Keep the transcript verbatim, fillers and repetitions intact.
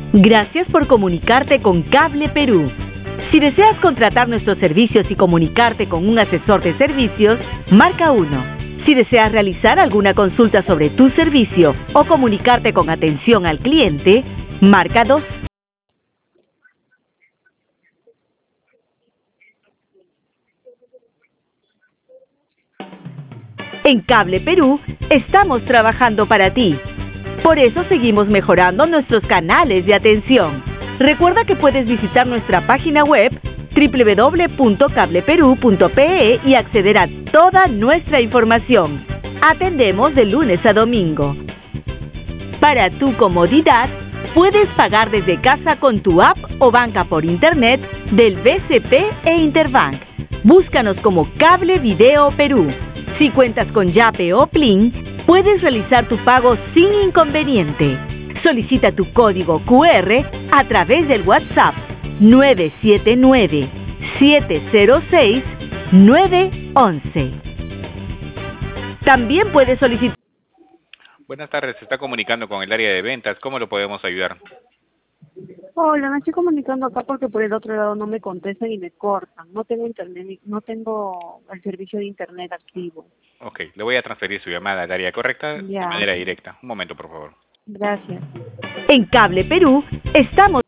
Gracias por comunicarte con Cable Perú. Si deseas contratar nuestros servicios y comunicarte con un asesor de servicios, marca uno. Si deseas realizar alguna consulta sobre tu servicio o comunicarte con atención al cliente, marca dos. En Cable Perú estamos trabajando para ti. Por eso seguimos mejorando nuestros canales de atención. Recuerda que puedes visitar nuestra página web doble u doble u doble u punto cable perú punto pe e y acceder a toda nuestra información. Atendemos de lunes a domingo. Para tu comodidad, puedes pagar desde casa con tu app o banca por internet del B C P e Interbank. Búscanos como Cable Video Perú. Si cuentas con Yape o Plin, puedes realizar tu pago sin inconveniente. Solicita tu código cu erre a través del WhatsApp nueve siete nueve, siete cero seis, nueve uno uno. También puedes solicitar... Buenas tardes, se está comunicando con el área de ventas. ¿Cómo lo podemos ayudar? Hola, me estoy comunicando acá porque por el otro lado no me contestan y me cortan. No tengo internet, no tengo el servicio de internet activo. Ok, le voy a transferir su llamada al área correcta de Ya, manera directa. Un momento, por favor. gracias. En Cable Perú estamos...